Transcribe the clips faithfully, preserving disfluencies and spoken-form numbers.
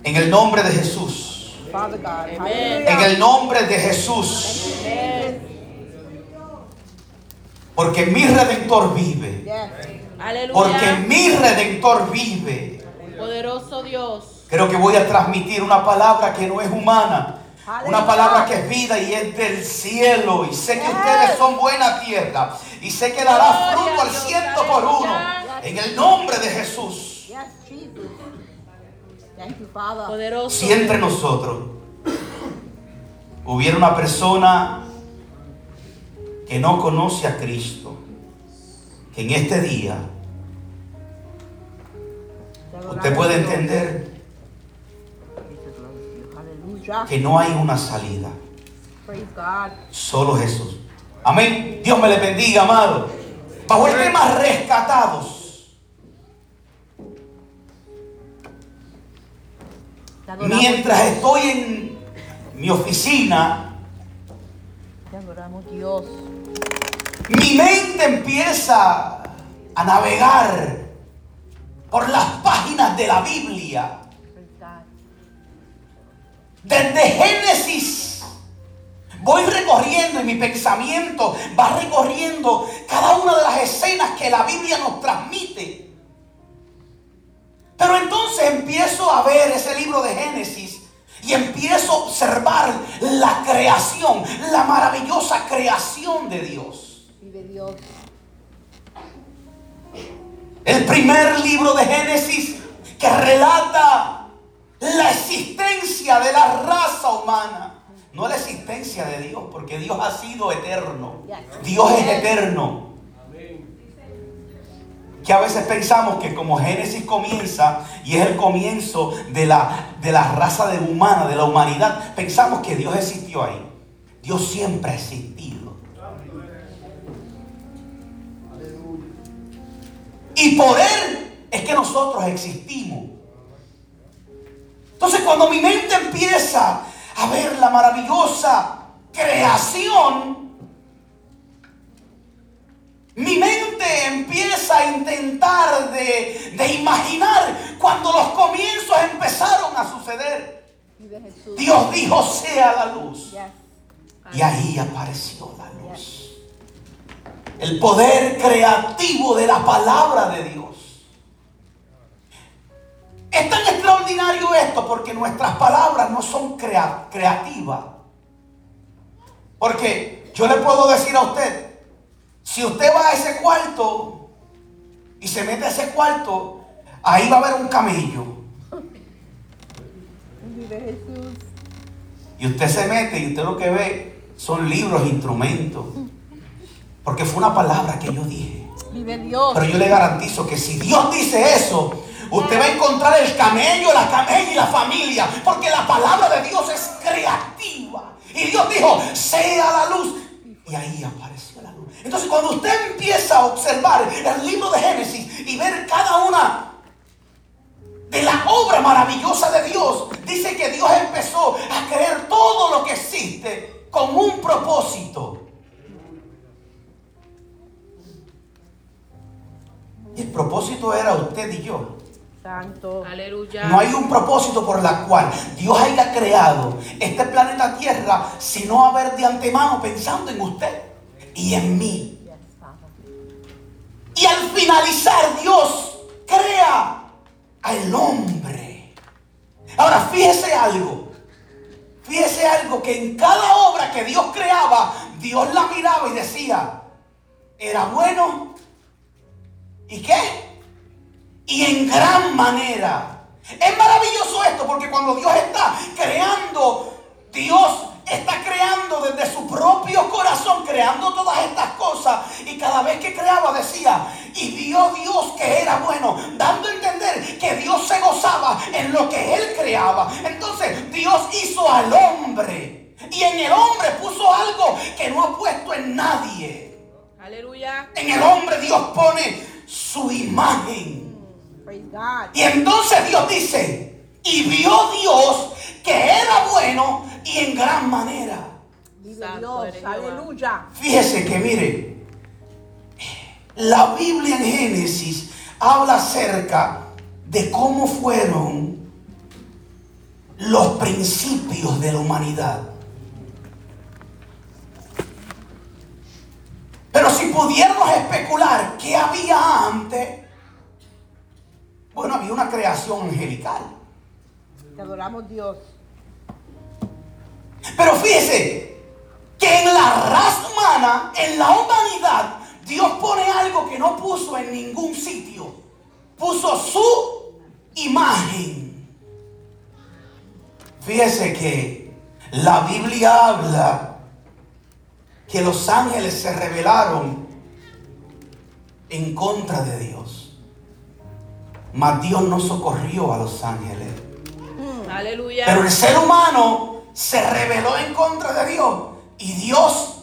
En el nombre de Jesús. Father God. Amen. Hallelujah. En el nombre de Jesús. Amén. Porque mi Redentor vive. Yes. Aleluya. Porque mi Redentor vive. Poderoso Dios. Creo que voy a transmitir una palabra que no es humana. Una palabra que es vida y es del cielo. Y sé que ustedes son buena tierra. Y sé que dará fruto al ciento por uno. En el nombre de Jesús. Yes, Jesus. Thank you, Father. Poderoso. Si entre nosotros hubiera una persona que no conoce a Cristo, que en este día usted puede entender Hallelujah. que no hay una salida, Praise God. solo Jesús. Amén. Dios me le bendiga, amado. Bajo el tema rescatados. Te adoramos, Mientras estoy en mi oficina, te adoramos, Dios. mi mente empieza a navegar por las páginas de la Biblia. Praise God. Desde Génesis voy recorriendo y mi pensamiento va recorriendo cada una de las escenas que la Biblia nos transmite. Pero entonces empiezo a ver ese libro de Génesis y empiezo a observar la creación, la maravillosa creación de Dios. Vive Dios. El primer libro de Génesis que relata la existencia de la raza humana. No la existencia de Dios, porque Dios ha sido eterno. Dios es eterno. Que a veces pensamos que como Génesis comienza y es el comienzo de la, de la raza de humana, de la humanidad, pensamos que Dios existió ahí. Dios siempre ha existido. Y por Él es que nosotros existimos. Entonces cuando mi mente empieza a ver la maravillosa creación, mi mente empieza a intentar de, de imaginar cuando los comienzos empezaron a suceder. Vive Jesús. Dios dijo, sea la luz. Yes. Y ahí apareció la luz. El poder creativo de la palabra de Dios. Es tan extraordinario esto porque nuestras palabras no son crea- creativas. Porque yo le puedo decir a usted, si usted va a ese cuarto y se mete a ese cuarto, ahí va a haber un camello. Vive Jesús. Y usted se mete y usted lo que ve son libros, instrumentos. Porque fue una palabra que yo dije. Vive Dios. Pero yo le garantizo que si Dios dice eso, usted va a encontrar el camello, la camella y la familia. Porque la palabra de Dios es creativa. Y Dios dijo, sea la luz. Y ahí apareció la luz. Entonces cuando usted empieza a observar el libro de Génesis y ver cada una de la obra maravillosa de Dios, dice que Dios empezó a crear todo lo que existe con un propósito. Y el propósito era usted y yo. Santo. Aleluya. No hay un propósito por la cual Dios haya creado este planeta Tierra sino haber de antemano pensando en usted y en mí. Yes, Father. Y al finalizar Dios crea al hombre. Ahora fíjese algo. Fíjese algo que en cada obra que Dios creaba, Dios la miraba y decía, era bueno. ¿Y qué? Y en gran manera. Es maravilloso esto porque cuando Dios está creando, Dios está creando desde su propio corazón, creando todas estas cosas. Y cada vez que creaba decía, y vio Dios que era bueno, dando a entender que Dios se gozaba en lo que Él creaba. Entonces Dios hizo al hombre y en el hombre puso algo que no ha puesto en nadie. Aleluya. En el hombre Dios pone su imagen. Praise God. Y entonces Dios dice, y vio Dios que era bueno y en gran manera. Vive Santo Dios. eres Jehová. Aleluya. Fíjese que mire, la Biblia en Génesis habla acerca de cómo fueron los principios de la humanidad. Pero si pudiéramos especular qué había antes, bueno, había una creación angelical. Te adoramos, Dios. Pero fíjese que en la raza humana, en la humanidad, Dios pone algo que no puso en ningún sitio. Puso su imagen. Fíjese que la Biblia habla que los ángeles se rebelaron en contra de Dios. Mas Dios no socorrió a los ángeles. Aleluya. Pero el ser humano se rebeló en contra de Dios y Dios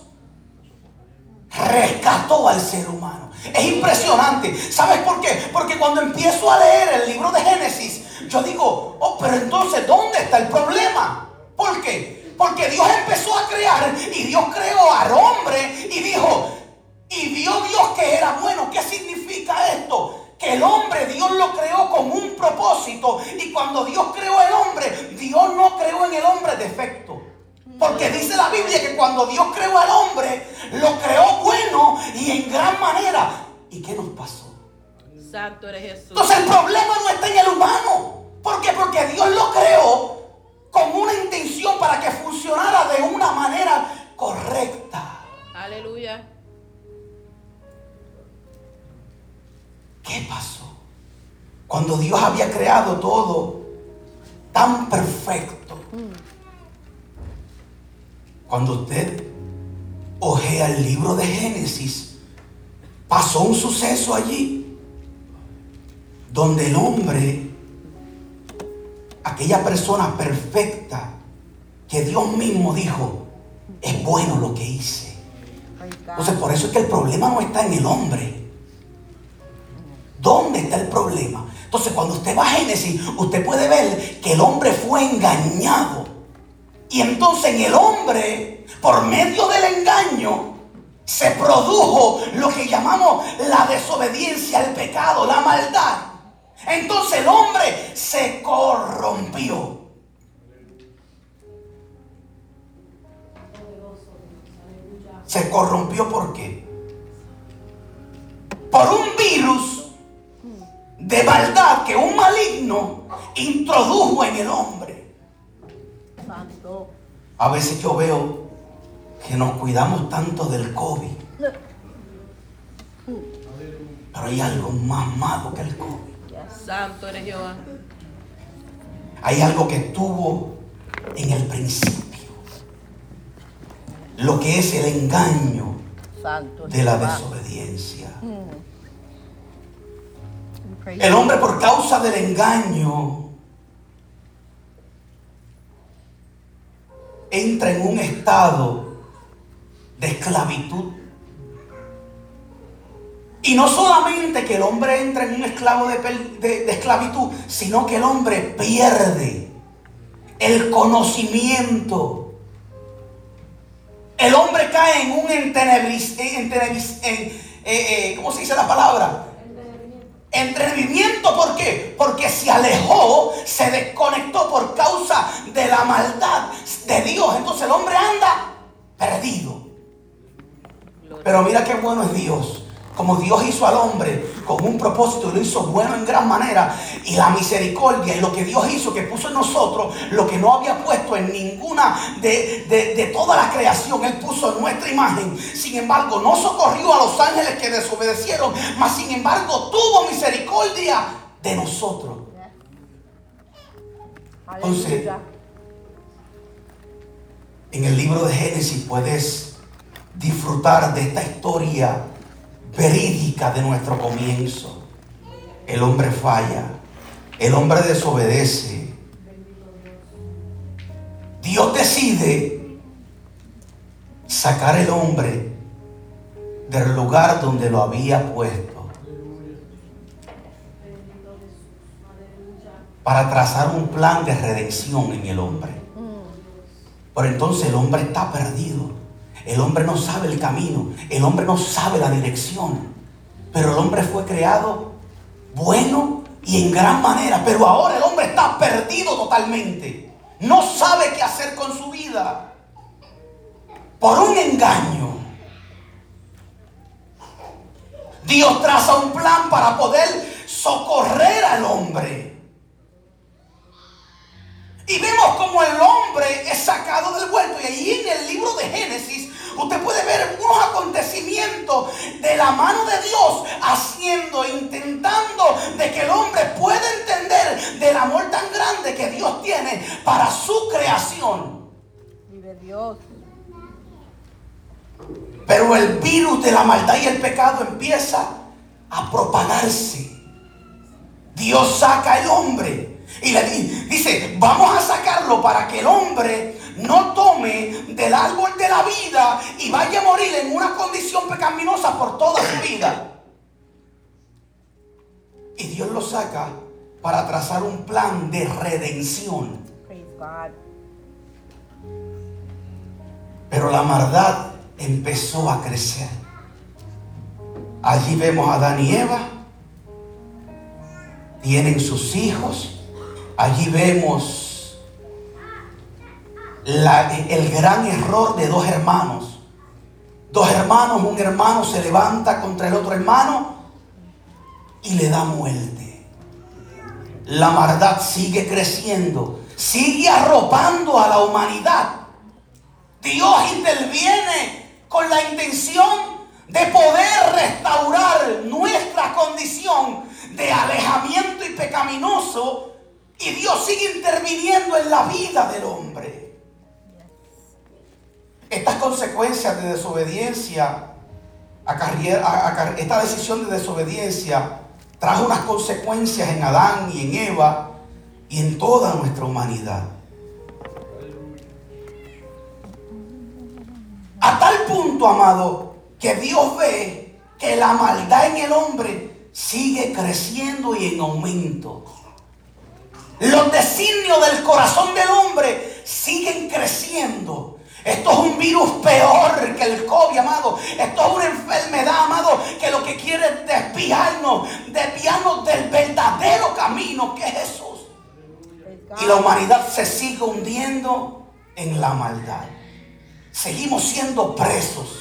rescató al ser humano. Es impresionante. ¿Sabes por qué? Porque cuando empiezo a leer el libro de Génesis, yo digo, oh, pero entonces, ¿dónde está el problema? ¿Por qué? Porque Dios empezó a crear y Dios creó al hombre y dijo, y vio Dios que era bueno. ¿Qué significa esto? Que el hombre, Dios lo creó con un propósito. Y cuando Dios creó el hombre, Dios no creó en el hombre defecto. Porque dice la Biblia que cuando Dios creó al hombre, lo creó bueno y en gran manera. ¿Y qué nos pasó? Santo eres Jesús. Entonces el problema no está en el humano. ¿Por qué? Porque Dios lo creó con una intención para que funcionara de una manera correcta. Aleluya. ¿Qué pasó? Cuando Dios había creado todo tan perfecto. Cuando usted ojea el libro de Génesis, pasó un suceso allí donde el hombre, aquella persona perfecta que Dios mismo dijo, es bueno lo que hice. Entonces por eso es que el problema no está en el hombre. ¿Dónde está el problema? Entonces cuando usted va a Génesis, usted puede ver que el hombre fue engañado. Y entonces en el hombre, por medio del engaño, se produjo lo que llamamos la desobediencia, el pecado, la maldad. Entonces el hombre se corrompió. Se corrompió ¿por qué? Por un virus de maldad que un maligno introdujo en el hombre. Santo. A veces yo veo que nos cuidamos tanto del COVID, pero hay algo más malo que el COVID. Santo eres Jehová. Hay algo que estuvo en el principio, lo que es el engaño Santo de la Jehová. desobediencia. Praise El hombre, por causa del engaño, entra en un estado de esclavitud. Y no solamente que el hombre entra en un esclavo de, de, de esclavitud, sino que el hombre pierde el conocimiento. El hombre cae en un entenebris, entenebris, en, eh, eh, ¿cómo se dice la palabra? Entretenimiento. ¿Por qué? Porque se alejó, se desconectó por causa de la maldad de Dios. Entonces el hombre anda perdido. Pero mira qué bueno es Dios. Como Dios hizo al hombre con un propósito y lo hizo bueno en gran manera, y la misericordia y lo que Dios hizo, que puso en nosotros, lo que no había puesto en ninguna de, de, de toda la creación, Él puso en nuestra imagen. Sin embargo, no socorrió a los ángeles que desobedecieron, mas sin embargo tuvo misericordia de nosotros. Entonces, Aleluya. en el libro de Génesis puedes disfrutar de esta historia verídica de nuestro comienzo. El hombre falla, el hombre desobedece. Dios decide sacar el hombre del lugar donde lo había puesto para trazar un plan de redención en el hombre. Pero entonces el hombre está perdido. El hombre no sabe el camino. El hombre no sabe la dirección. Pero el hombre fue creado bueno y en gran manera. Pero ahora el hombre está perdido totalmente. no sabe qué hacer con su vida por un engaño. Dios traza un plan para poder socorrer al hombre. Y vemos como el hombre es sacado del huerto. Y allí en el libro de Génesis usted puede ver unos acontecimientos de la mano de Dios haciendo, intentando de que el hombre pueda entender del amor tan grande que Dios tiene para su creación. Vive Dios. Pero el virus de la maldad y el pecado empieza a propagarse. Dios saca al hombre y le dice, vamos a sacarlo para que el hombre no tome del árbol de la vida y vaya a morir en una condición pecaminosa por toda su vida. Y Dios lo saca para trazar un plan de redención. Praise God. Pero la maldad empezó a crecer. Allí vemos a Adán y Eva. Tienen sus hijos. Allí vemos la, el gran error de dos hermanos. Dos hermanos, un hermano se levanta contra el otro hermano y le da muerte. La maldad sigue creciendo, sigue arropando a la humanidad. Dios interviene con la intención de poder restaurar nuestra condición de alejamiento y pecaminoso. Y Dios sigue interviniendo en la vida del hombre. Estas consecuencias de desobediencia, esta decisión de desobediencia trajo unas consecuencias en Adán y en Eva y en toda nuestra humanidad. A tal punto, amado, que Dios ve que la maldad en el hombre sigue creciendo y en aumento. Los designios del corazón del hombre siguen creciendo. Esto es un virus peor que el COVID, amado. Esto es una enfermedad, amado, que lo que quiere es desviarnos, desviarnos del verdadero camino que es Jesús. Y la humanidad se sigue hundiendo en la maldad. Seguimos siendo presos.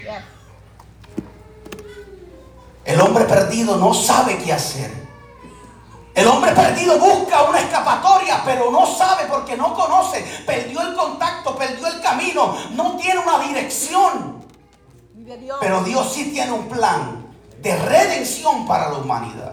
El hombre perdido no sabe qué hacer. El hombre perdido busca una escapatoria, pero no sabe porque no conoce. Perdió el contacto, perdió el camino, no tiene una dirección. Pero Dios sí tiene un plan de redención para la humanidad.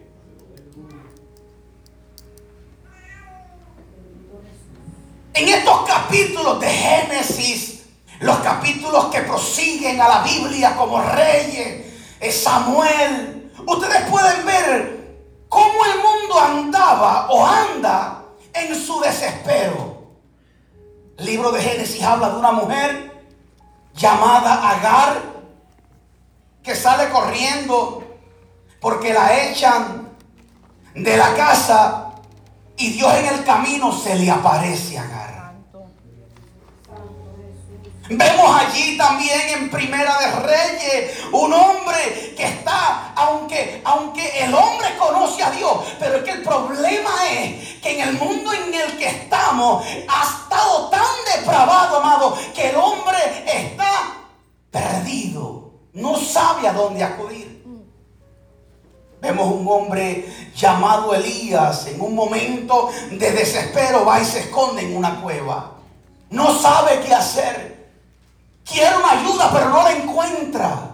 En estos capítulos de Génesis, los capítulos que prosiguen a la Biblia como Reyes, Samuel, ustedes pueden ver cómo el mundo andaba o anda en su desespero. El libro de Génesis habla de una mujer llamada Agar que sale corriendo porque la echan de la casa y Dios en el camino se le aparece a Agar. Vemos allí también en Primera de Reyes un hombre que está, aunque, aunque el hombre conoce a Dios, pero es que el problema es que en el mundo en el que estamos ha estado tan depravado, amado, que el hombre está perdido, no sabe a dónde acudir. Vemos un hombre llamado Elías, en un momento de desespero va y se esconde en una cueva, no sabe qué hacer. Quiere una ayuda, pero no la encuentra.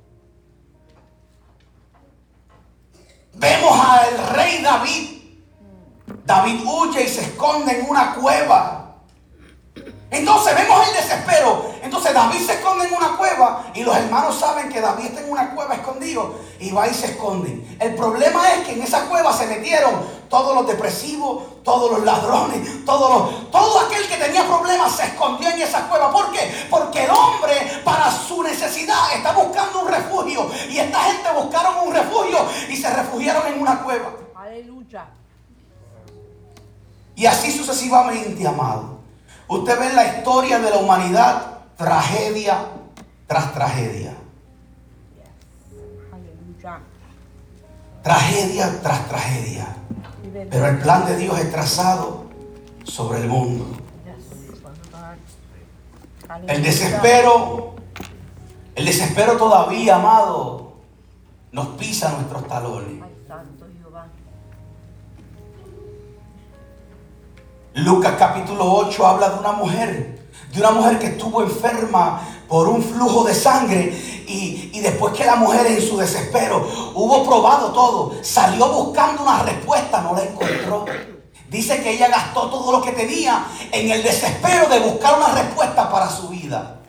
Vemos al rey David. David huye y se esconde en una cueva. Entonces vemos el desespero. Entonces David se esconde en una cueva y los hermanos saben que David está en una cueva escondido y va y se esconden. El problema es que en esa cueva se metieron todos los depresivos, todos los ladrones, todos los, todo aquel que tenía problemas se escondió en esa cueva. ¿Por qué? Porque el hombre para su necesidad está buscando un refugio y esta gente buscaron un refugio y se refugiaron en una cueva. Aleluya. Y así sucesivamente, amado. Usted ve en la historia de la humanidad tragedia tras tragedia. Aleluya. Tragedia tras tragedia. Pero el plan de Dios es trazado sobre el mundo. Yes, Father God. El Aleluya. desespero, el desespero todavía, amado, nos pisa nuestros talones. Ay, santo Jehová. Lucas capítulo ocho habla de una mujer, de una mujer que estuvo enferma por un flujo de sangre y, y después que la mujer en su desespero hubo probado todo, salió buscando una respuesta, no la encontró. Dice que ella gastó todo lo que tenía en el desespero de buscar una respuesta para su vida.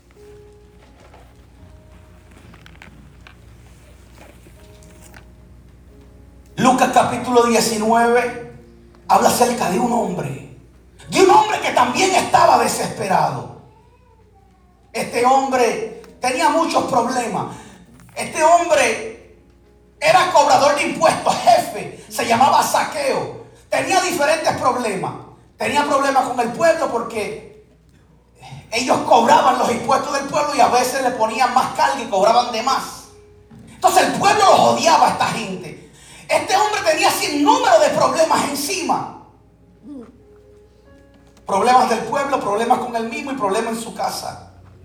Lucas capítulo diecinueve habla acerca de un hombre, de un hombre que también estaba desesperado. Este hombre tenía muchos problemas. Este hombre era cobrador de impuestos, jefe, se llamaba Zaqueo. Tenía diferentes problemas. Tenía problemas con el pueblo porque ellos cobraban los impuestos del pueblo y a veces le ponían más carga y cobraban de más. Entonces el pueblo los odiaba a esta gente. Este hombre tenía sin número de problemas encima. Problemas del pueblo, problemas con él mismo y problemas en su casa.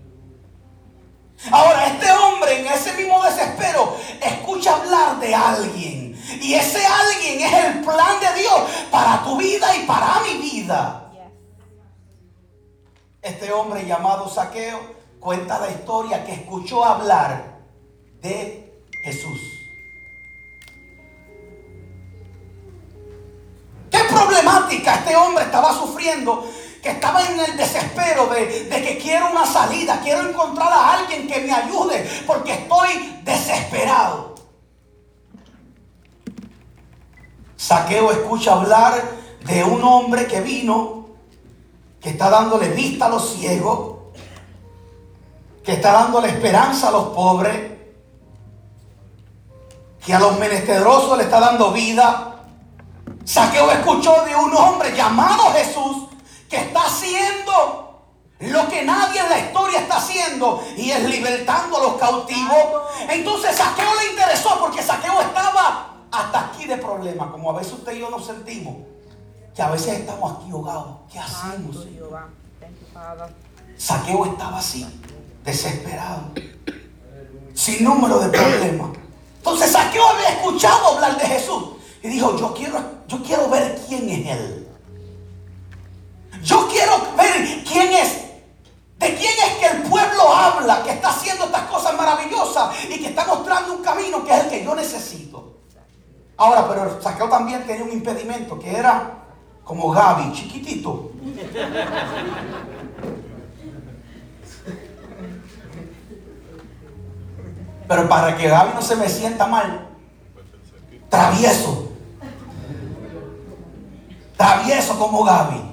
Ahora, este hombre en ese mismo desespero escucha hablar de alguien. Y ese alguien es el plan de Dios para tu vida y para mi vida. Yes. Este hombre llamado Zaqueo cuenta la historia que escuchó hablar de Jesús. ¿Qué problemática este hombre estaba sufriendo? Que estaba en el desespero de, de que quiero una salida, quiero encontrar a alguien que me ayude porque estoy desesperado. Zaqueo escucha hablar de un hombre que vino, que está dándole vista a los ciegos, que está dándole esperanza a los pobres, que a los menesterosos le está dando vida. Zaqueo escuchó de un hombre llamado Jesús que está haciendo lo que nadie en la historia está haciendo y es libertando a los cautivos. Entonces Zaqueo le interesó porque Zaqueo estaba hasta aquí de problemas, como a veces usted y yo nos sentimos, que a veces estamos aquí ahogados. ¿Qué hacemos? Santo Jehová. Thank you, Father. Zaqueo estaba así, desesperado, sin número de problemas. Entonces Zaqueo había escuchado hablar de Jesús y dijo, yo quiero, yo quiero ver quién es él. Yo quiero ver quién es, de quién es que el pueblo habla, que está haciendo estas cosas maravillosas y que está mostrando un camino que es el que yo necesito. Ahora, pero Zaqueo también tenía un impedimento que era como Gaby, chiquitito. Pero para que Gaby no se me sienta mal, travieso. Travieso como Gaby.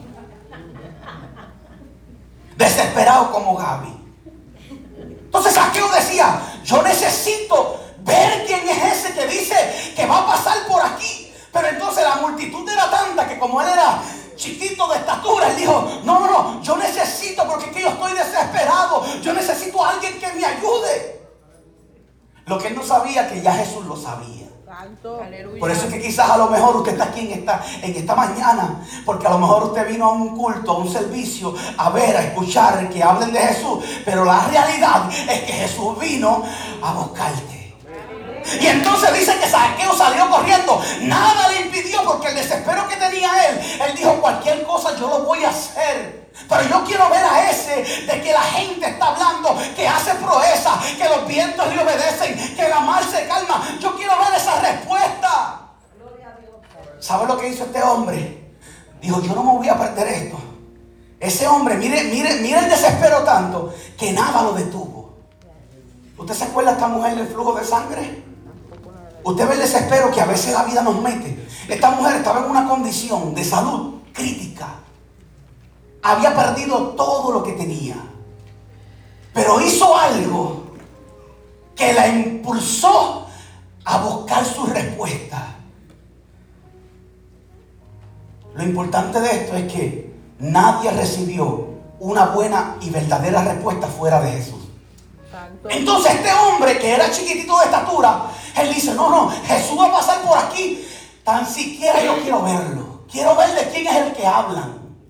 Desesperado como Gaby. Entonces Zaqueo decía, yo necesito ver quién es ese que dice que va a pasar por aquí. Pero entonces la multitud era tanta que como él era chiquito de estatura, él dijo, no, no, no, yo necesito porque es que yo estoy desesperado. Yo necesito a alguien que me ayude. Lo que él no sabía que ya Jesús lo sabía. Santo. Aleluya. Por eso es que quizás a lo mejor usted está aquí en esta, en esta mañana, porque a lo mejor usted vino a un culto, a un servicio, a ver, a escuchar que hablen de Jesús, pero la realidad es que Jesús vino a buscarte. Y entonces dice que Zaqueo salió corriendo, nada le impidió porque el desespero que tenía él, él dijo cualquier cosa yo lo voy a hacer. Pero yo quiero ver a ese de que la gente está hablando, que hace proeza, que los vientos le obedecen, que la mar se calma. Yo quiero ver esa respuesta. ¿Sabe lo que hizo este hombre? Dijo, yo no me voy a perder esto. Ese hombre, mire, mire, mire el desespero tanto que nada lo detuvo. ¿Usted se acuerda de esta mujer del flujo de sangre? Usted ve el desespero que a veces la vida nos mete. Esta mujer estaba en una condición de salud crítica. Había perdido todo lo que tenía. Pero hizo algo que la impulsó a buscar su respuesta. Lo importante de esto es que nadie recibió una buena y verdadera respuesta fuera de Jesús. Santo. Entonces este hombre que era chiquitito de estatura, él dice, no, no, Jesús va a pasar por aquí. Tan siquiera yo quiero verlo. Quiero ver de quién es el que hablan.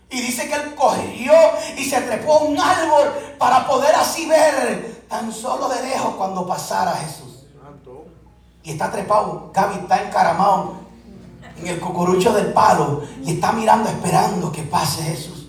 Y dice que él corrió y se trepó a un árbol para poder así ver tan solo de lejos cuando pasara Jesús. Y está trepado, Gaby está encaramado en el cucurucho del palo y está mirando, esperando que pase Jesús.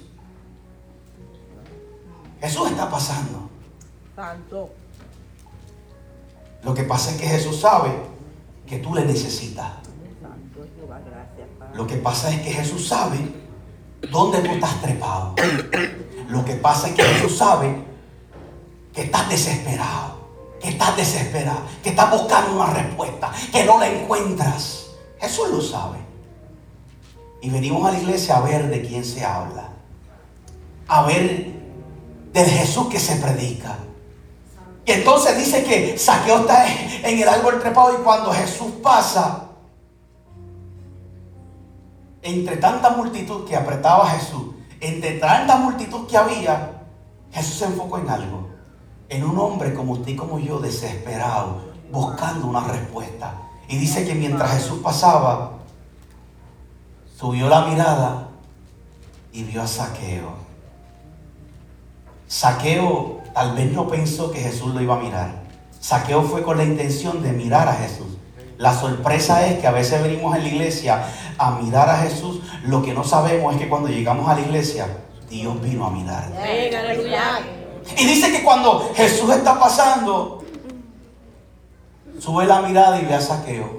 Jesús está pasando. Santo. Lo que pasa es que Jesús sabe que tú le necesitas. Santo Jehová, gracias, Padre. Lo que pasa es que Jesús sabe dónde tú estás trepado. Lo que pasa es que Jesús sabe que estás desesperado, que estás desesperado, que estás buscando una respuesta, que no la encuentras. Jesús lo sabe. Y venimos a la iglesia a ver de quién se habla, a ver del Jesús que se predica. Y entonces dice que Zaqueo está en el árbol trepado y cuando Jesús pasa, entre tanta multitud que apretaba a Jesús, entre tanta multitud que había, Jesús se enfocó en algo, en un hombre como usted y como yo, desesperado, buscando una respuesta. Y dice que mientras Jesús pasaba, subió la mirada y vio a Zaqueo. Zaqueo tal vez no pensó que Jesús lo iba a mirar. Zaqueo fue con la intención de mirar a Jesús. La sorpresa es que a veces venimos en la iglesia a mirar a Jesús. Lo que no sabemos es que cuando llegamos a la iglesia, Dios vino a mirar. Amén, aleluya. Y dice que cuando Jesús está pasando, sube la mirada y ve a Zaqueo.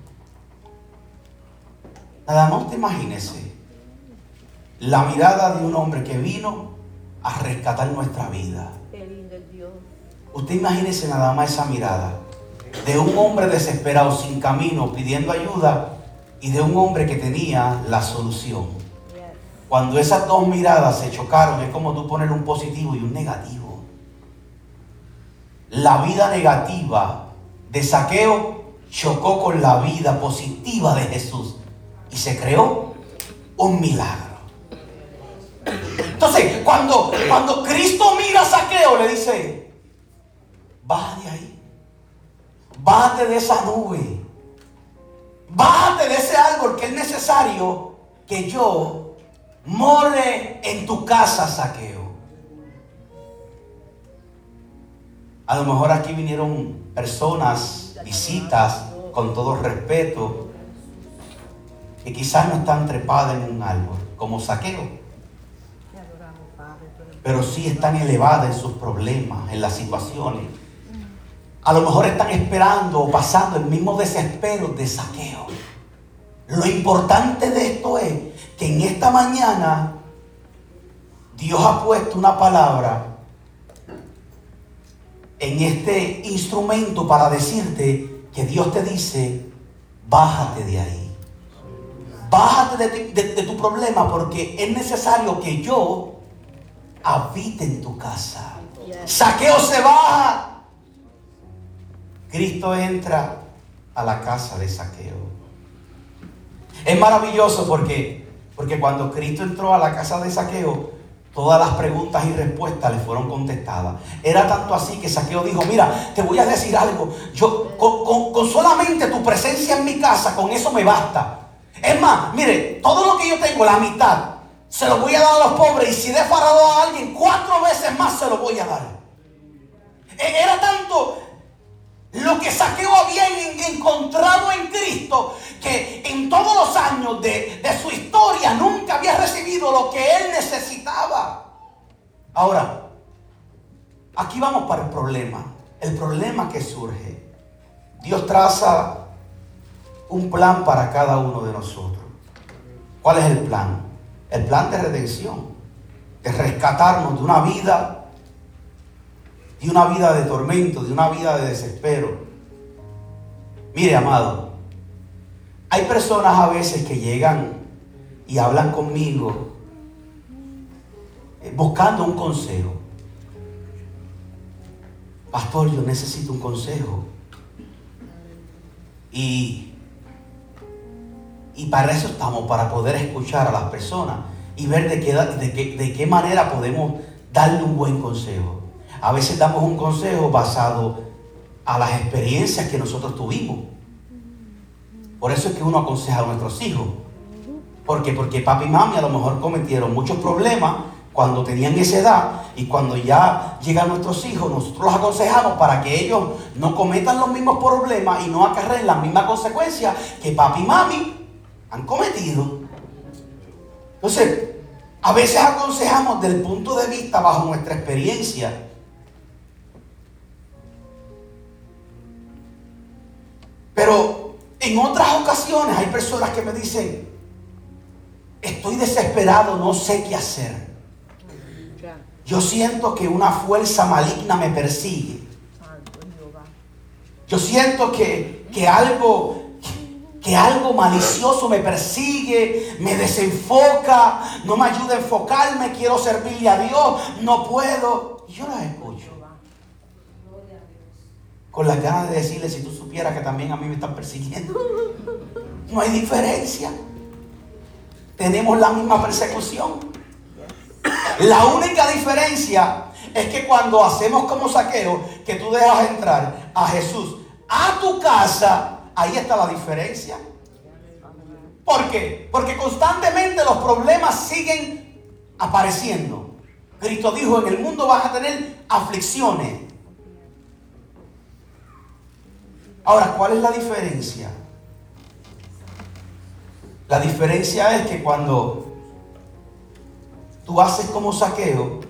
Nada más te imagínese la mirada de un hombre que vino a rescatar nuestra vida. Qué lindo es Dios. Usted imagínese nada más esa mirada de un hombre desesperado, sin camino, pidiendo ayuda, y de un hombre que tenía la solución. Yes. Cuando esas dos miradas se chocaron, es como tú poner un positivo y un negativo. La vida negativa de Zaqueo chocó con la vida positiva de Jesús y se creó un milagro. Entonces, cuando, cuando Cristo mira a Zaqueo, le dice: baja de ahí, bájate de esa nube, bájate de ese árbol, que es necesario que yo more en tu casa, Zaqueo. A lo mejor aquí vinieron personas, visitas, con todo respeto, que quizás no están trepadas en un árbol, como Zaqueo, Te adoramos, Padre. Tú eres- pero sí están elevadas en sus problemas, en las situaciones. A lo mejor están esperando o pasando el mismo desespero de Zaqueo. Lo importante de esto es que en esta mañana Dios ha puesto una palabra en este instrumento para decirte que Dios te dice: bájate de ahí. Bájate de, ti- de- de tu problema, porque es necesario que yo habite en tu casa. Zaqueo se baja. Cristo entra a la casa de Zaqueo. Es maravilloso porque, porque cuando Cristo entró a la casa de Zaqueo, todas las preguntas y respuestas le fueron contestadas. Era tanto así que Zaqueo dijo: mira, te voy a decir algo. Yo con, con- con solamente tu presencia en mi casa, con eso me basta. Es más, mire, todo lo que yo tengo, la mitad, se lo voy a dar a los pobres. Y si he defraudado a alguien, cuatro veces más se lo voy a dar. E- Era tanto lo que Zaqueo había en- encontrado en Cristo, que en todos los años de, de su historia nunca había recibido lo que él necesitaba. Ahora, aquí vamos para el problema. El problema que surge. Dios traza un plan para cada uno de nosotros. ¿Cuál es el plan? El plan de redención, de rescatarnos de una vida, de una vida de tormento, de una vida de desespero. Mire, amado, hay personas a veces que llegan y hablan conmigo eh, buscando un consejo. Pastor, yo necesito un consejo. Y Y para eso estamos, para poder escuchar a las personas y ver de qué, de qué, de qué manera podemos darle un buen consejo. A veces damos un consejo basado a las experiencias que nosotros tuvimos. Por eso es que uno aconseja a nuestros hijos. ¿Por qué? Porque papi y mami a lo mejor cometieron muchos problemas cuando tenían esa edad, y cuando ya llegan nuestros hijos, nosotros los aconsejamos para que ellos no cometan los mismos problemas y no acarreen las mismas consecuencias que papi y mami han cometido. Entonces, a veces aconsejamos desde el punto de vista bajo nuestra experiencia. Pero en otras ocasiones hay personas que me dicen: estoy desesperado, no sé qué hacer. Yo siento que una fuerza maligna me persigue. Yo siento que, que algo, que algo malicioso me persigue, me desenfoca, no me ayuda a enfocarme, quiero servirle a Dios, no puedo. Y yo las escucho con las ganas de decirle: si tú supieras que también a mí me están persiguiendo. No hay diferencia. Tenemos la misma persecución. La única diferencia es que cuando hacemos como Zaqueo, que tú dejas entrar a Jesús a tu casa, ahí está la diferencia. ¿Por qué? Porque constantemente los problemas siguen apareciendo. Cristo dijo: en el mundo vas a tener aflicciones. Ahora, ¿cuál es la diferencia? La diferencia es que cuando tú haces como Zaqueo,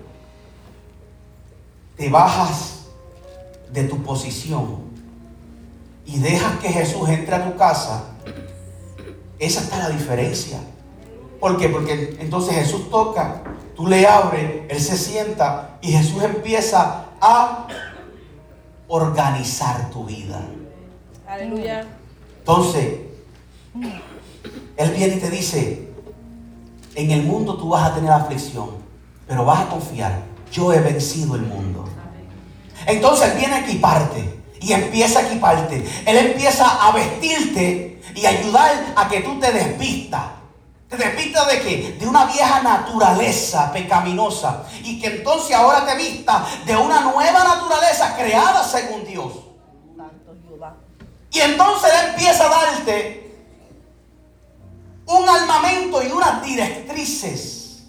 te bajas de tu posición y dejas que Jesús entre a tu casa. Esa está la diferencia. ¿Por qué? Porque entonces Jesús toca, tú le abres, Él se sienta y Jesús empieza a organizar tu vida. Aleluya. Entonces, Él viene y te dice: en el mundo tú vas a tener aflicción, pero vas a confiar, yo he vencido el mundo. Entonces Él viene a equiparte y empieza a equiparte. Él empieza a vestirte y ayudar a que tú te despistas. ¿Te despistas de qué? De una vieja naturaleza pecaminosa, y que entonces ahora te vistas de una nueva naturaleza creada según Dios. Y entonces Él empieza a darte un armamento y unas directrices.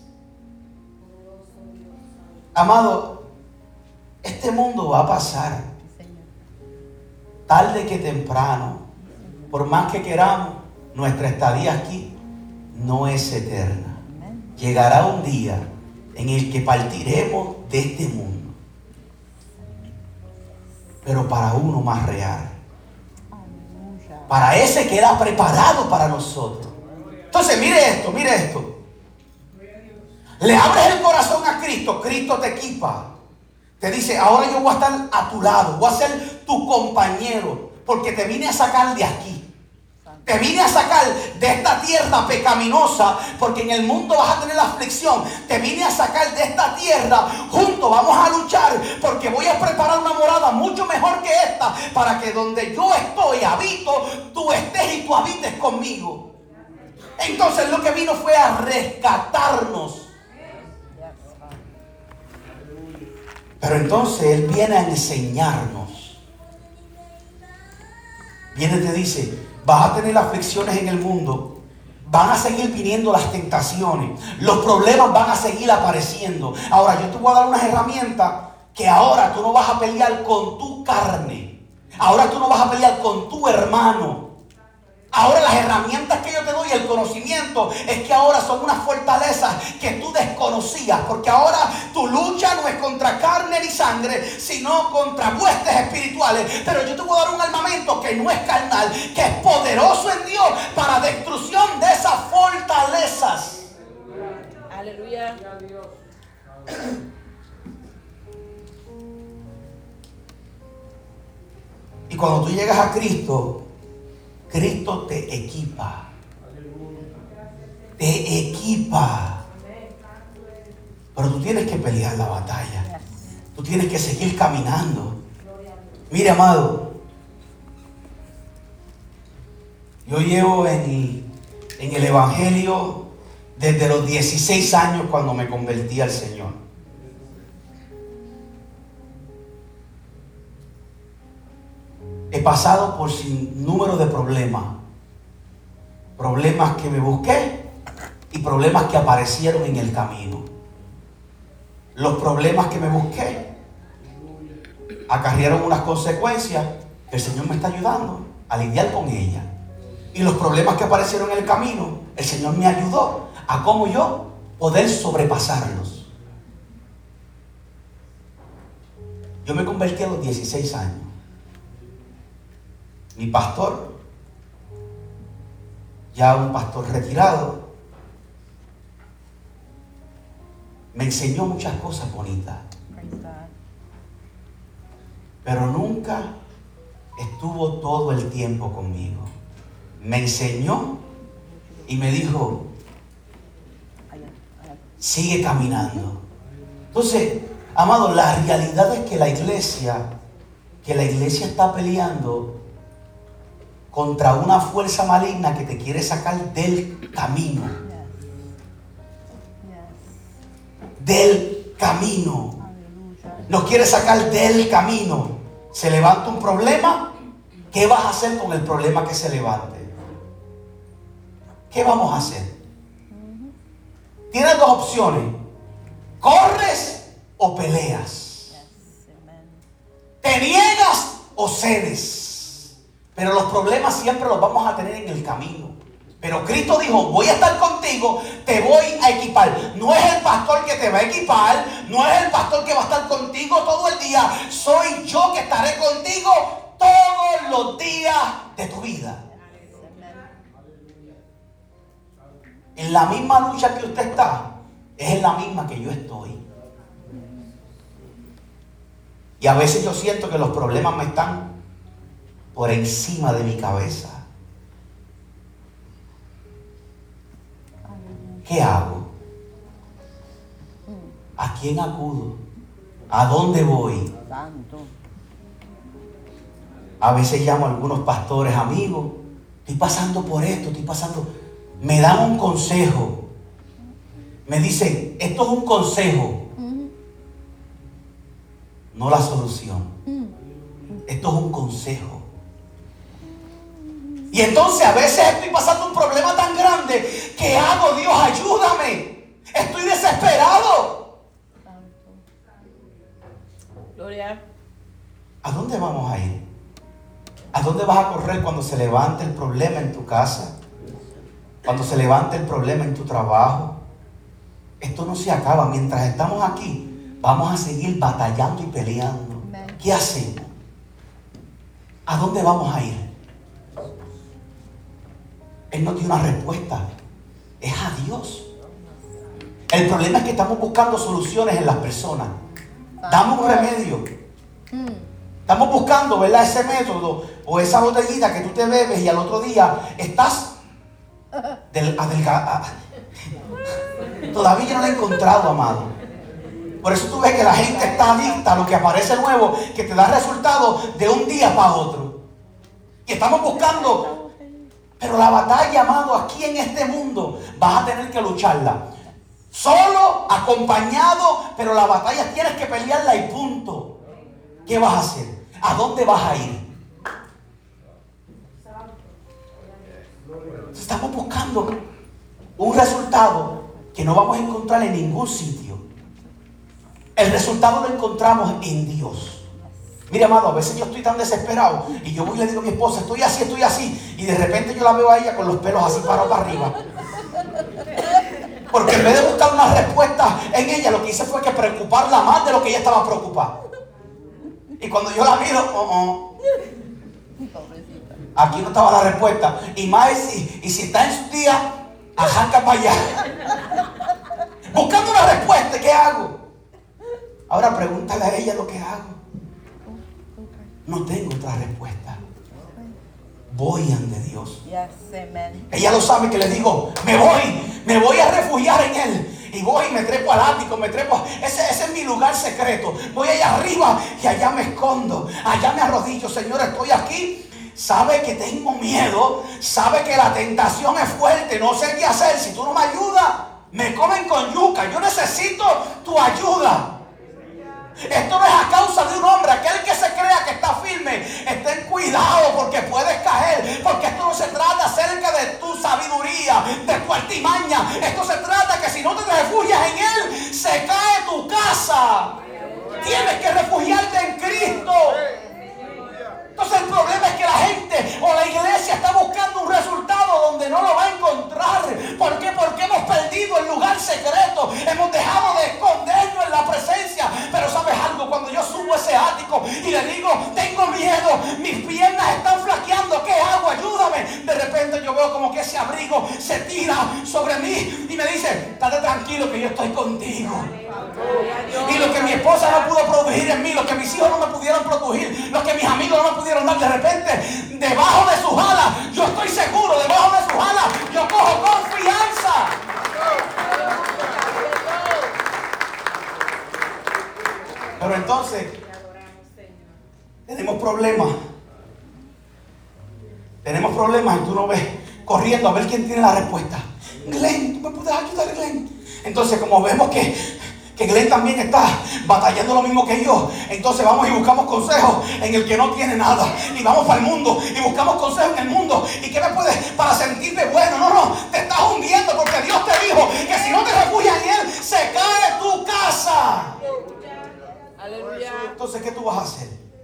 Amado, este mundo va a pasar, tarde que temprano. Por más que queramos, nuestra estadía aquí no es eterna. Llegará un día en el que partiremos de este mundo, pero para uno más real, para ese que era preparado para nosotros. Entonces, mire esto, mire esto. Le abres el corazón a Cristo, Cristo te equipa. Te dice: ahora yo voy a estar a tu lado, voy a ser tu compañero, porque te vine a sacar de aquí. Te vine a sacar de esta tierra pecaminosa, porque en el mundo vas a tener la aflicción. Te vine a sacar de esta tierra, juntos vamos a luchar, porque voy a preparar una morada mucho mejor que esta, para que donde yo estoy, habito, tú estés y tú habites conmigo. Entonces lo que vino fue a rescatarnos. Pero entonces Él viene a enseñarnos. Viene y te dice: vas a tener aflicciones en el mundo, van a seguir viniendo las tentaciones, los problemas van a seguir apareciendo. Ahora yo te voy a dar unas herramientas que ahora tú no vas a pelear con tu carne, ahora tú no vas a pelear con tu hermano. Ahora las herramientas que yo te doy, el conocimiento, es que ahora son unas fortalezas que tú desconocías, porque ahora tu lucha no es contra carne ni sangre, sino contra huestes espirituales. Pero yo te voy a dar un armamento que no es carnal, que es poderoso en Dios para destrucción de esas fortalezas. Aleluya. Y cuando tú llegas a Cristo, Cristo te equipa. Te equipa. Pero tú tienes que pelear la batalla. Tú tienes que seguir caminando. Mire, amado, yo llevo en, en el Evangelio desde los dieciséis años, cuando me convertí al Señor. He pasado por sin número de problemas. Problemas que me busqué y problemas que aparecieron en el camino. Los problemas que me busqué acarrearon unas consecuencias que el Señor me está ayudando a lidiar con ellas. Y los problemas que aparecieron en el camino, el Señor me ayudó a cómo yo poder sobrepasarlos. Yo me convertí a los dieciséis años. Mi pastor, ya un pastor retirado, me enseñó muchas cosas bonitas, pero nunca estuvo todo el tiempo conmigo. Me enseñó y me dijo, sigue caminando. Entonces, amado, la realidad es que la iglesia, que la iglesia está peleando contra una fuerza maligna que te quiere sacar del camino. Del camino. Nos quiere sacar del camino. Se levanta un problema. ¿Qué vas a hacer con el problema que se levante? ¿Qué vamos a hacer? Tienes dos opciones. ¿Corres o peleas? ¿Te niegas o cedes? Pero los problemas siempre los vamos a tener en el camino. Pero Cristo dijo, voy a estar contigo, te voy a equipar. No es el pastor que te va a equipar, no es el pastor que va a estar contigo todo el día. Soy yo que estaré contigo todos los días de tu vida. En la misma lucha que usted está, es en la misma que yo estoy. Y a veces yo siento que los problemas me están por encima de mi cabeza. ¿Qué hago? ¿A quién acudo? ¿A dónde voy? A veces llamo a algunos pastores amigos. Estoy pasando por esto, estoy pasando. Me dan un consejo. Me dicen, esto es un consejo, no la solución. Esto es un consejo. Y entonces a veces estoy pasando un problema tan grande. ¿Qué hago? Dios, ayúdame. Estoy desesperado. Gloria. ¿A dónde vamos a ir? ¿A dónde vas a correr cuando se levante el problema en tu casa? Cuando se levante el problema en tu trabajo. Esto no se acaba. Mientras estamos aquí, vamos a seguir batallando y peleando. ¿Qué hacemos? ¿A dónde vamos a ir? Él no tiene una respuesta. Es a Dios. El problema es que estamos buscando soluciones en las personas. Damos un remedio. Estamos buscando, ¿verdad? Ese método o esa botellita que tú te bebes y al otro día estás del, adelga, todavía yo no la he encontrado, amado. Por eso tú ves que la gente está adicta a lo que aparece nuevo, que te da resultados de un día para otro. Y estamos buscando. Pero la batalla, amado, aquí en este mundo vas a tener que lucharla. Solo, acompañado, pero la batalla tienes que pelearla y punto. ¿Qué vas a hacer? ¿A dónde vas a ir? Estamos buscando un resultado que no vamos a encontrar en ningún sitio. El resultado lo encontramos en Dios. Mira, amado, a veces yo estoy tan desesperado y yo voy y le digo a mi esposa, estoy así, estoy así, y de repente yo la veo a ella con los pelos así parados para arriba. Porque en vez de buscar una respuesta en ella, lo que hice fue que preocuparla más de lo que ella estaba preocupada. Y cuando yo la miro, oh, oh, aquí no estaba la respuesta. Y más, y, y si está en su día, arranca para allá. Buscando una respuesta, ¿qué hago? Ahora pregúntale a ella lo que hago. No tengo otra respuesta. Voy ante Dios. Yes, amen. Ella lo sabe que le digo, me voy, me voy a refugiar en Él. Y voy y me trepo al ático, me trepo. Ese, ese es mi lugar secreto. Voy allá arriba y allá me escondo. Allá me arrodillo. Señor, estoy aquí. Sabe que tengo miedo. Sabe que la tentación es fuerte. No sé qué hacer. Si tú no me ayudas, me comen con yuca. Yo necesito tu ayuda. Esto no es a causa de un hombre. Aquel que se crea que está firme, estén cuidado porque puedes caer. Porque esto no se trata acerca de tu sabiduría, de tu artimaña. Esto se trata que si no te refugias en Él, se cae tu casa. Tienes que refugiarte en Cristo. Entonces el problema es que la gente o la iglesia está buscando un resultado donde no lo va a encontrar. ¿Por qué? Porque hemos perdido el lugar secreto. Hemos dejado de escondernos en la presencia. Pero ¿sabes algo? Cuando yo subo ese ático y le digo, tengo miedo, mis piernas están flaqueando, ¿qué hago? Ayúdame. De repente yo veo como que ese abrigo se tira sobre mí y me dice, estate tranquilo que yo estoy contigo. Y lo que mi esposa no pudo producir en mí, lo que mis hijos no me pudieron producir, lo que mis amigos no me pudieron dar, de repente, debajo de sus alas, yo estoy seguro, debajo de sus alas, yo cojo confianza. Pero entonces, tenemos problemas. Tenemos problemas y tú no ves corriendo a ver quién tiene la respuesta. Glenn, ¿tú me puedes ayudar, Glenn? Entonces, como vemos que que Glenn también está batallando lo mismo que yo, entonces vamos y buscamos consejos en el que no tiene nada, y vamos para el mundo y buscamos consejos en el mundo. ¿Y qué me puedes para sentirte bueno? No, no, te estás hundiendo, porque Dios te dijo que si no te refugias en Él, se cae tu casa. Aleluya. Entonces, ¿qué tú vas a hacer?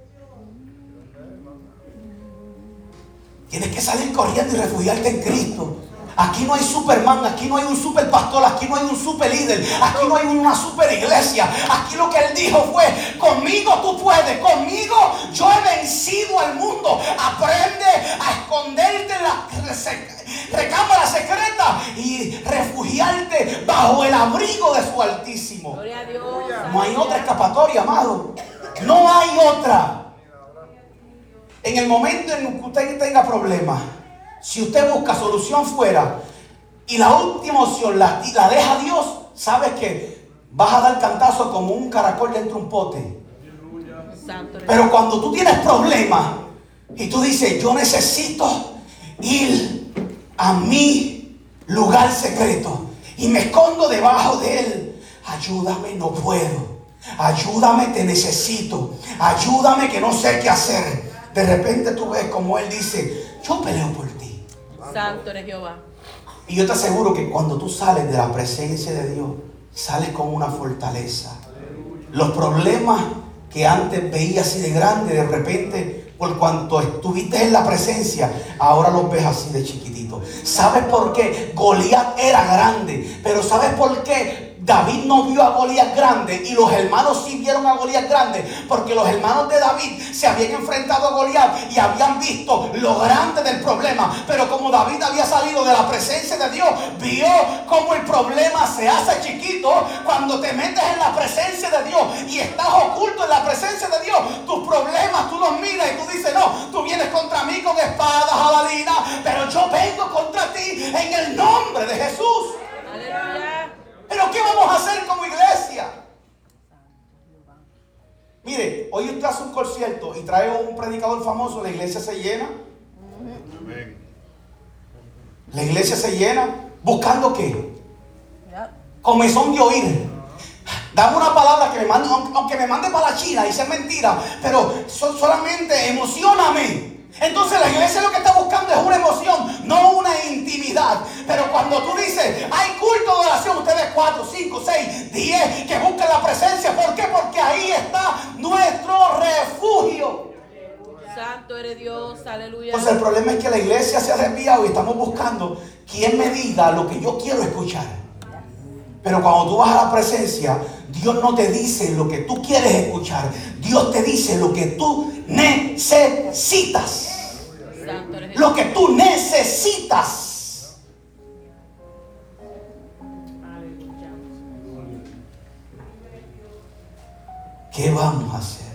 Tienes que salir corriendo y refugiarte en Cristo. Aquí no hay Superman, aquí no hay un super pastor, aquí no hay un super líder, aquí no hay una super iglesia. Aquí lo que Él dijo fue, conmigo tú puedes, conmigo yo he vencido al mundo. Aprende a esconderte en la recámara secreta y refugiarte bajo el abrigo de su Altísimo. Gloria a Dios. No hay otra escapatoria, amado. No hay otra. En el momento en que usted tenga problemas, si usted busca solución fuera y la última opción la, la deja a Dios, sabes que vas a dar cantazo como un caracol dentro de un pote. Pero cuando tú tienes problemas y tú dices, yo necesito ir a mi lugar secreto y me escondo debajo de Él, ayúdame, no puedo. Ayúdame, te necesito. Ayúdame que no sé qué hacer. De repente tú ves como Él dice, yo peleo por ti. Santo eres Jehová. Y yo te aseguro que cuando tú sales de la presencia de Dios, sales con una fortaleza. Los problemas que antes veías así de grande, de repente, por cuanto estuviste en la presencia, ahora los ves así de chiquitito. ¿Sabes por qué? Goliat era grande, pero ¿sabes por qué David no vio a Goliat grande y los hermanos sí vieron a Goliat grande? Porque los hermanos de David se habían enfrentado a Goliat y habían visto lo grande del problema. Pero como David había salido de la presencia de Dios, vio cómo el problema se hace chiquito cuando te metes en la presencia de Dios y estás oculto en la presencia de Dios. Tus problemas tú los miras y tú dices, no, tú vienes contra mí con espadas, jabalinas, pero yo vengo contra ti en el nombre de Jesús. Aleluya. ¿Pero qué vamos a hacer como iglesia? Mire, hoy usted hace un concierto y trae un predicador famoso, la iglesia se llena. La iglesia se llena. ¿Buscando qué? Comezón de oír. Dame una palabra que me mande, aunque me mande para la China y sea mentira, pero so, solamente emocióname. Entonces la iglesia lo que está buscando es una emoción, no una intimidad. Pero cuando tú dices, hay culto de oración, ustedes cuatro, cinco, seis, diez que buscan la presencia. ¿Por qué? Porque ahí está nuestro refugio. Santo eres Dios, aleluya. Entonces el problema es que la iglesia se ha desviado y estamos buscando quien me diga lo que yo quiero escuchar. Pero cuando tú vas a la presencia, Dios no te dice lo que tú quieres escuchar. Dios te dice lo que tú necesitas. Lo que tú necesitas. ¿Qué vamos a hacer?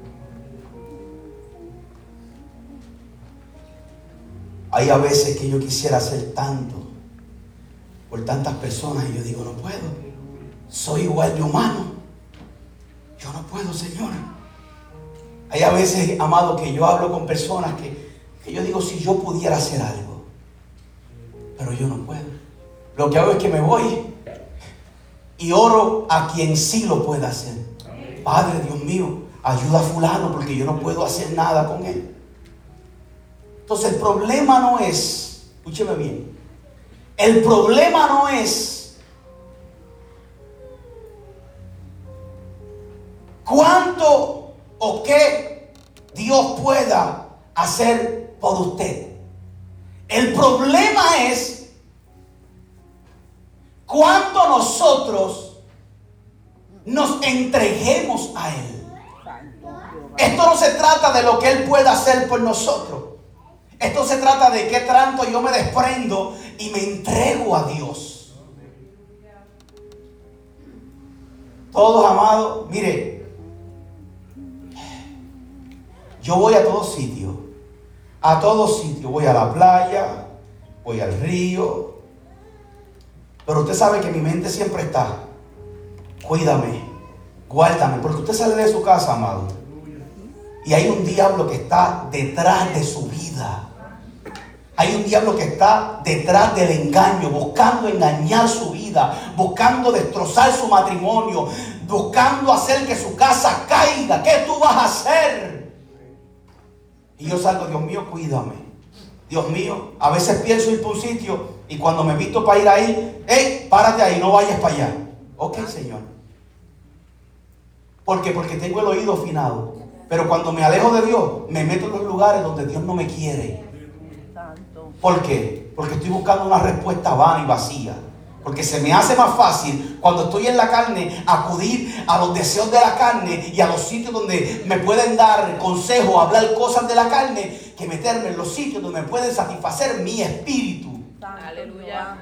Hay a veces que yo quisiera hacer tanto por tantas personas y yo digo, no puedo. Soy igual de humano. Yo no puedo, Señor. Hay a veces, amado, que yo hablo con personas que, que yo digo, si yo pudiera hacer algo, pero yo no puedo. Lo que hago es que me voy y oro a quien sí lo pueda hacer. Padre, Dios mío, ayuda a fulano porque yo no puedo hacer nada con él. Entonces el problema no es, escúcheme bien, el problema no es cuánto o qué Dios pueda hacer por usted. El problema es cuánto nosotros nos entreguemos a Él. Esto no se trata de lo que Él pueda hacer por nosotros. Esto se trata de qué tanto yo me desprendo y me entrego a Dios. Todos, amados, mire, yo voy a todos sitios. A todos sitios. Voy a la playa, voy al río. Pero usted sabe que mi mente siempre está: cuídame, guárdame. Porque usted sale de su casa, amado, y hay un diablo que está detrás de su vida. Hay un diablo que está detrás del engaño, buscando engañar su vida, buscando destrozar su matrimonio, buscando hacer que su casa caiga. ¿Qué tú vas a hacer? Y yo salgo: Dios mío, cuídame. Dios mío, a veces pienso ir por un sitio y cuando me visto para ir ahí, hey, párate ahí, no vayas para allá. Ok, Señor. ¿Por qué? Porque tengo el oído afinado. Pero cuando me alejo de Dios, me meto en los lugares donde Dios no me quiere. ¿Por qué? Porque estoy buscando una respuesta vana y vacía. Porque se me hace más fácil cuando estoy en la carne acudir a los deseos de la carne y a los sitios donde me pueden dar consejos, hablar cosas de la carne, que meterme en los sitios donde me pueden satisfacer mi espíritu. Aleluya.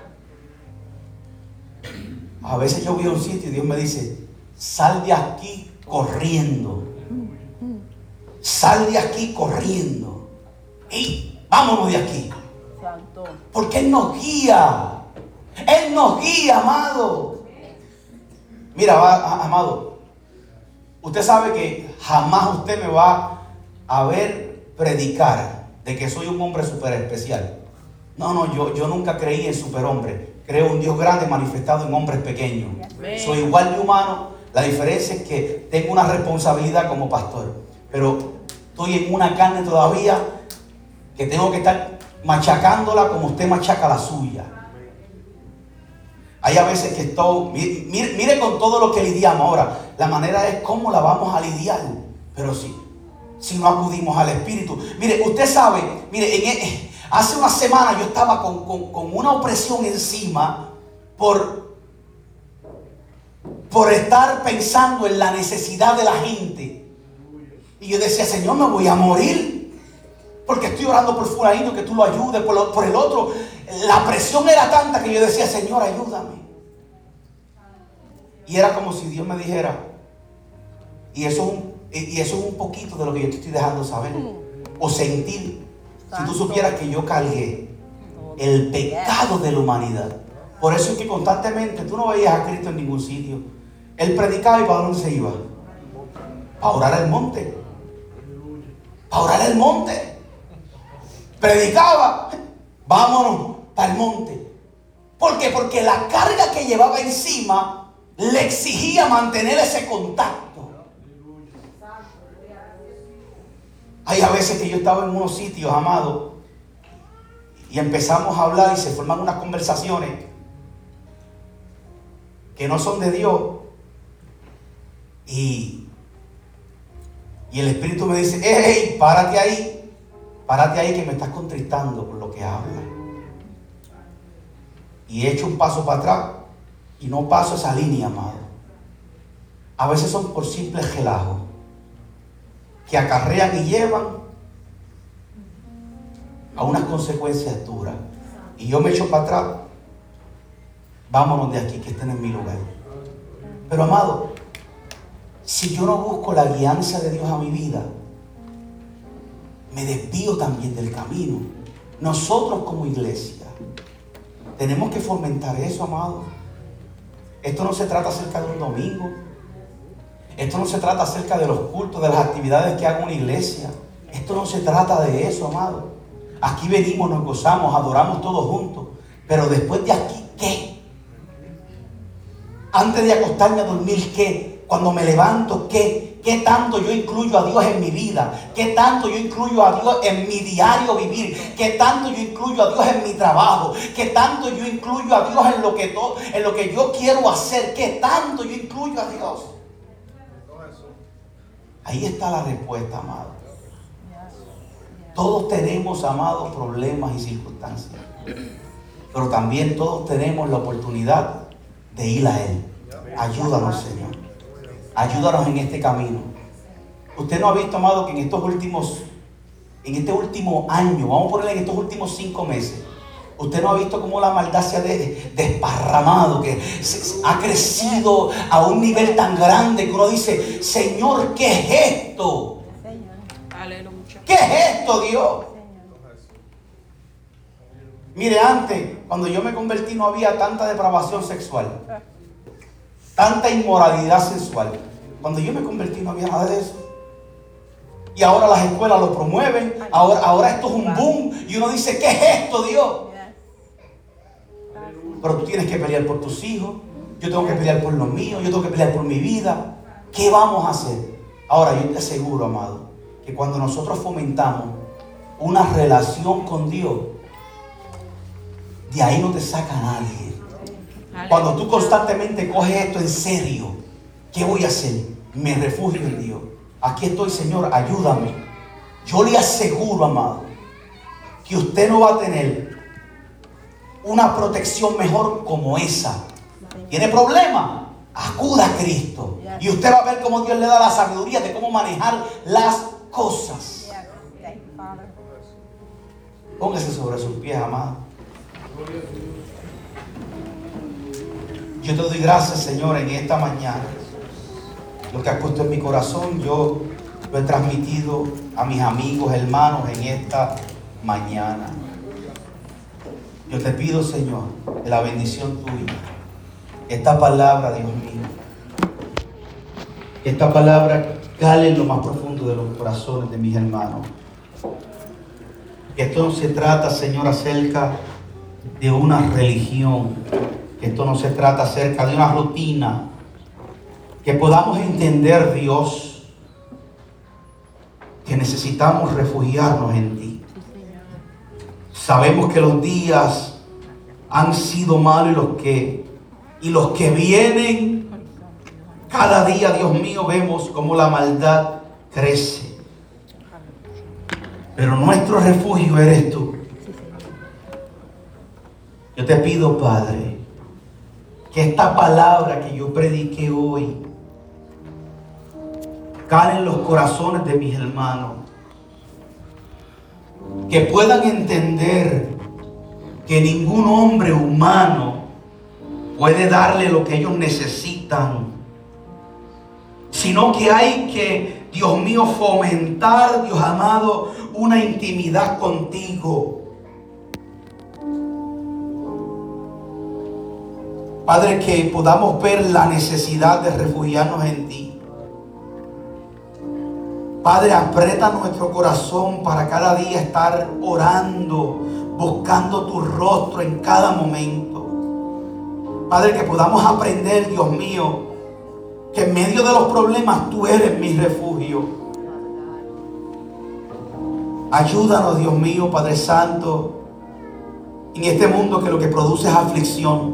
A veces yo voy a un sitio y Dios me dice: sal de aquí corriendo. Sal de aquí corriendo. Y vámonos de aquí. Porque Él nos guía. Él nos guía, amado. Mira, va, amado, usted sabe que jamás usted me va a ver predicar de que soy un hombre súper especial. No, no, yo, yo nunca creí en superhombre. Creo en un Dios grande manifestado en hombres pequeños. Soy igual de humano. La diferencia es que tengo una responsabilidad como pastor. Pero estoy en una carne todavía que tengo que estar machacándola como usted machaca la suya. Hay a veces que estoy, mire, mire con todo lo que lidiamos ahora, la manera es cómo la vamos a lidiar. Pero sí, si no acudimos al Espíritu. Mire, usted sabe, mire, en, hace una semana yo estaba con, con, con una opresión encima por, por estar pensando en la necesidad de la gente. Y yo decía: Señor, me voy a morir, porque estoy orando por fulanito, que tú lo ayudes, por, lo, por el otro. La presión era tanta que yo decía: Señor, ayúdame. Y era como si Dios me dijera: y eso, y eso es un poquito de lo que yo te estoy dejando saber o sentir. Si tú supieras que yo cargué el pecado de la humanidad. Por eso es que constantemente tú no veías a Cristo en ningún sitio. Él predicaba, y ¿para dónde se iba? Para orar el monte. Para orar el monte. Predicaba, vámonos para el monte. ¿Por qué? Porque la carga que llevaba encima le exigía mantener ese contacto. Hay a veces que yo estaba en unos sitios, amado, y empezamos a hablar y se forman unas conversaciones que no son de Dios. Y, y el Espíritu me dice: hey, hey, párate ahí, párate ahí, que me estás contristando por lo que hablas. Y echo un paso para atrás y no paso esa línea, amado. A veces son por simples relajos que acarrean y llevan a unas consecuencias duras. Y yo me echo para atrás. Vámonos de aquí, que estén en mi lugar. Pero, amado, si yo no busco la guianza de Dios a mi vida, me desvío también del camino. Nosotros como iglesia tenemos que fomentar eso, amado. Esto no se trata acerca de un domingo. Esto no se trata acerca de los cultos, de las actividades que haga una iglesia. Esto no se trata de eso, amado. Aquí venimos, nos gozamos, adoramos todos juntos. Pero después de aquí, ¿qué? Antes de acostarme a dormir, ¿qué? Cuando me levanto, ¿qué? ¿Qué tanto yo incluyo a Dios en mi vida? ¿Qué tanto yo incluyo a Dios en mi diario vivir? ¿Qué tanto yo incluyo a Dios en mi trabajo? ¿Qué tanto yo incluyo a Dios en lo que, to- en lo que yo quiero hacer? ¿Qué tanto yo incluyo a Dios? Ahí está la respuesta, amado. Todos tenemos, amados, problemas y circunstancias. Pero también todos tenemos la oportunidad de ir a Él. Ayúdanos, Señor. Ayúdanos en este camino. Usted no ha visto, amado, que en estos últimos, en este último año, vamos a ponerle en estos últimos cinco meses, usted no ha visto cómo la maldad se ha de- desparramado, que se- se ha crecido a un nivel tan grande que uno dice, Señor, ¿qué es esto? Aleluya. ¿Qué es esto, Dios? Mire, antes, cuando yo me convertí, no había tanta depravación sexual, tanta inmoralidad sexual. Cuando yo me convertí, no había nada de eso. Y ahora las escuelas lo promueven. Ahora, ahora esto es un boom. Y uno dice, ¿qué es esto, Dios? Pero tú tienes que pelear por tus hijos. Yo tengo que pelear por los míos. Yo tengo que pelear por mi vida. ¿Qué vamos a hacer? Ahora, yo te aseguro, amado, que cuando nosotros fomentamos una relación con Dios, de ahí no te saca nadie. Cuando tú constantemente coges esto en serio, ¿qué voy a hacer? Me refugio en Dios. Aquí estoy, Señor, ayúdame. Yo le aseguro, amado, que usted no va a tener una protección mejor como esa. ¿Tiene problema? Acuda a Cristo. Y usted va a ver cómo Dios le da la sabiduría de cómo manejar las cosas. Póngase sobre sus pies, amado. Yo te doy gracias, Señor, en esta mañana. Lo que has puesto en mi corazón, yo lo he transmitido a mis amigos, hermanos, en esta mañana. Yo te pido, Señor, de la bendición tuya. Esta palabra, Dios mío, esta palabra cale en lo más profundo de los corazones de mis hermanos. Esto no se trata, Señor, acerca de una religión. Esto no se trata acerca de una rutina. Que podamos entender, Dios, que necesitamos refugiarnos en ti. Sabemos que los días han sido malos y los que, y los que vienen, cada día, Dios mío, vemos cómo la maldad crece. Pero nuestro refugio eres tú. Yo te pido, Padre, que esta palabra que yo prediqué hoy cale en los corazones de mis hermanos, que puedan entender que ningún hombre humano puede darle lo que ellos necesitan, sino que hay que, Dios mío, fomentar, Dios amado, una intimidad contigo. Padre, que podamos ver la necesidad de refugiarnos en ti. Padre, aprieta nuestro corazón para cada día estar orando, buscando tu rostro en cada momento. Padre, que podamos aprender, Dios mío, que en medio de los problemas tú eres mi refugio. Ayúdanos, Dios mío, Padre Santo, en este mundo que lo que produce es aflicción.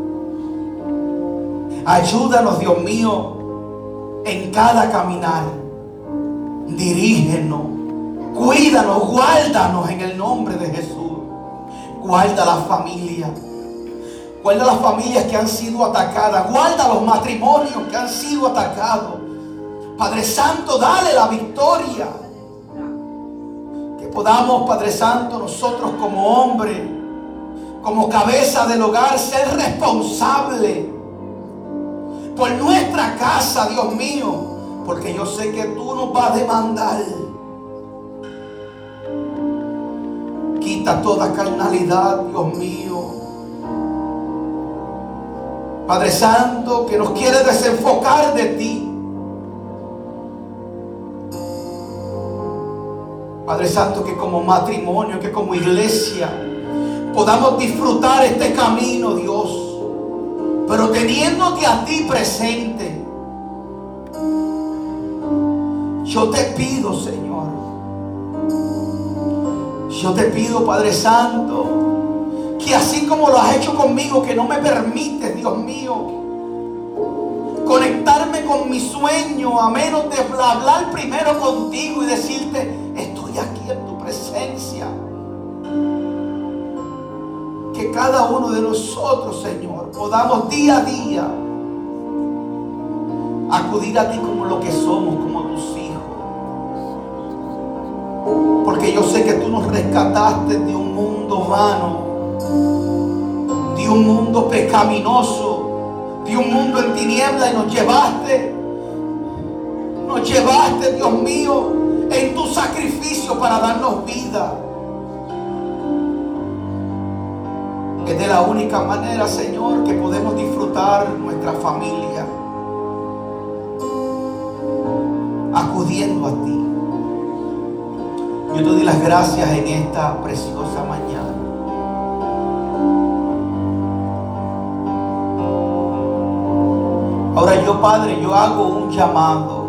Ayúdanos, Dios mío, en cada caminar. Dirígenos, cuídanos, guárdanos en el nombre de Jesús. Guarda las familias, guarda las familias que han sido atacadas, guarda los matrimonios que han sido atacados. Padre Santo, dale la victoria. Que podamos, Padre Santo, nosotros como hombres, como cabeza del hogar, ser responsables por nuestra casa, Dios mío. Porque yo sé que tú nos vas a demandar. Quita toda carnalidad, Dios mío. Padre Santo, que nos quiere desenfocar de ti. Padre Santo, que como matrimonio, que como iglesia, podamos disfrutar este camino, Dios. Pero teniéndote a ti presente, yo te pido, Señor, yo te pido, Padre Santo, que así como lo has hecho conmigo, que no me permites, Dios mío, conectarme con mi sueño, a menos de hablar primero contigo y decirte, estoy aquí en tu presencia. Que cada uno de nosotros, Señor, podamos día a día acudir a ti como lo que somos, como tus hijos. Porque yo sé que tú nos rescataste de un mundo humano, de un mundo pecaminoso, de un mundo en tiniebla, y nos llevaste, nos llevaste, Dios mío, en tu sacrificio para darnos vida. Es de la única manera, Señor, que podemos disfrutar nuestra familia, acudiendo a ti. Yo te doy las gracias en esta preciosa mañana. Ahora yo, Padre, yo hago un llamado